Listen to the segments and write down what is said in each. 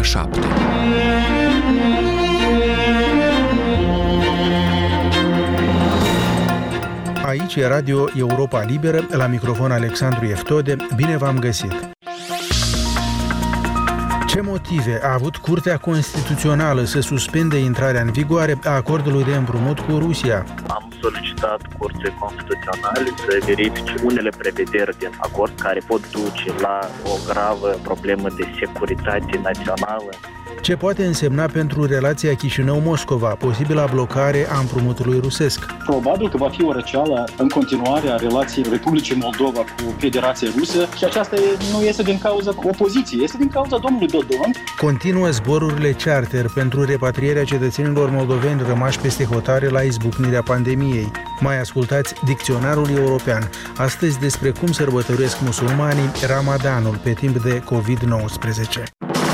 ora 7. Aici e Radio Europa Liberă, la microfon Alexandru Eftode. Bine v-am găsit! Ce motive a avut Curtea Constituțională să suspende intrarea în vigoare a acordului de împrumut cu Rusia? Am solicitat Curții Constituționale să verifice unele prevederi din acord care pot duce la o gravă problemă de securitate națională. Ce poate însemna pentru relația Chișinău-Moscova posibila blocare a împrumutului rusesc? Probabil că va fi o răceală în continuare a relației Republicii Moldova cu Federația Rusă și aceasta nu este din cauza opoziției, este din cauza domnului Dodon. Continuă zborurile charter pentru repatrierea cetățenilor moldoveni rămași peste hotare la izbucnirea pandemiei. Mai ascultați Dicționarul European, astăzi despre cum sărbătoresc musulmanii Ramadanul pe timp de COVID-19.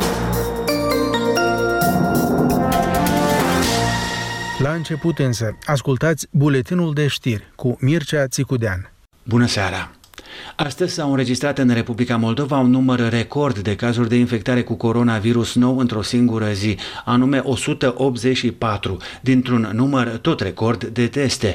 La început însă, ascultați buletinul de știri cu Mircea Țicudean. Bună seara! Astăzi s-au înregistrat în Republica Moldova un număr record de cazuri de infectare cu coronavirus nou într-o singură zi, anume 184, dintr-un număr tot record de teste,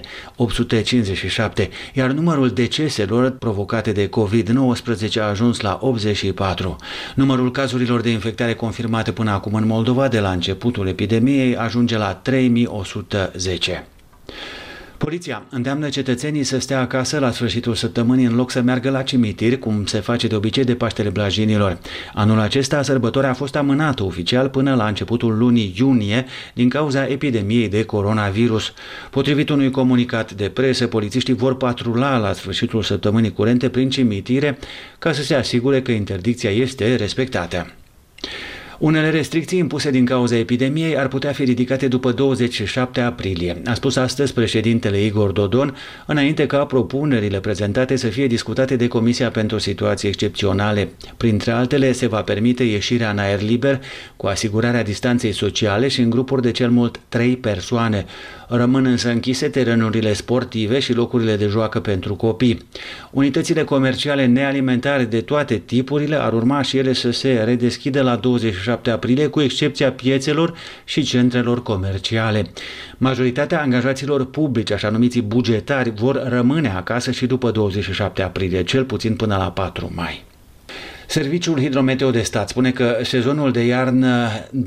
857, iar numărul deceselor provocate de COVID-19 a ajuns la 84. Numărul cazurilor de infectare confirmate până acum în Moldova de la începutul epidemiei ajunge la 3110. Poliția îndeamnă cetățenii să stea acasă la sfârșitul săptămânii în loc să meargă la cimitir, cum se face de obicei de Paștele Blajinilor. Anul acesta, sărbătoarea a fost amânată oficial până la începutul lunii iunie din cauza epidemiei de coronavirus. Potrivit unui comunicat de presă, polițiștii vor patrula la sfârșitul săptămânii curente prin cimitire ca să se asigure că interdicția este respectată. Unele restricții impuse din cauza epidemiei ar putea fi ridicate după 27 aprilie, a spus astăzi președintele Igor Dodon, înainte ca propunerile prezentate să fie discutate de Comisia pentru Situații Excepționale. Printre altele, se va permite ieșirea în aer liber cu asigurarea distanței sociale și în grupuri de cel mult 3 persoane. Rămân însă închise terenurile sportive și locurile de joacă pentru copii. Unitățile comerciale nealimentare de toate tipurile ar urma și ele să se redeschidă la 27 aprilie, cu excepția piețelor și centrelor comerciale. Majoritatea angajaților publici, așa numiții bugetari, vor rămâne acasă și după 27 aprilie, cel puțin până la 4 mai. Serviciul Hidrometeo de Stat spune că sezonul de iarnă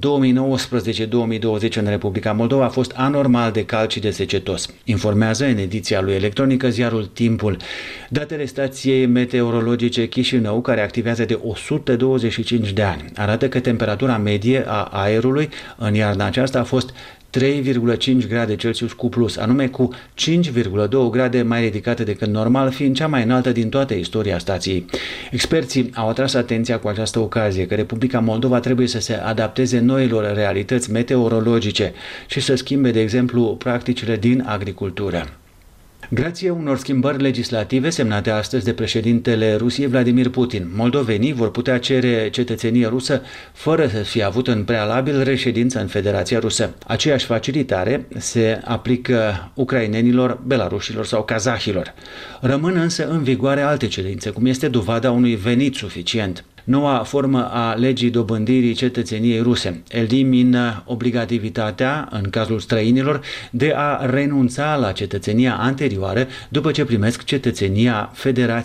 2019-2020 în Republica Moldova a fost anormal de cald și de secetos. Informează în ediția lui electronică ziarul Timpul. Datele stației meteorologice Chișinău, care activează de 125 de ani, arată că temperatura medie a aerului în iarna aceasta a fost 3,5 grade Celsius cu plus, anume cu 5,2 grade mai ridicate decât normal, fiind cea mai înaltă din toată istoria stației. Experții au atras atenția cu această ocazie că Republica Moldova trebuie să se adapteze noilor realități meteorologice și să schimbe, de exemplu, practicile din agricultură. Grație unor schimbări legislative semnate astăzi de președintele Rusiei Vladimir Putin, moldovenii vor putea cere cetățenie rusă fără să fie avut în prealabil reședință în Federația Rusă. Aceeași facilitare se aplică ucrainenilor, belarușilor sau kazahilor. Rămân însă în vigoare alte cerințe, cum este dovada unui venit suficient. Noua formă a legii dobândirii cetățeniei ruse elimină obligativitatea, în cazul străinilor, de a renunța la cetățenia anterioară după ce primesc cetățenia Federației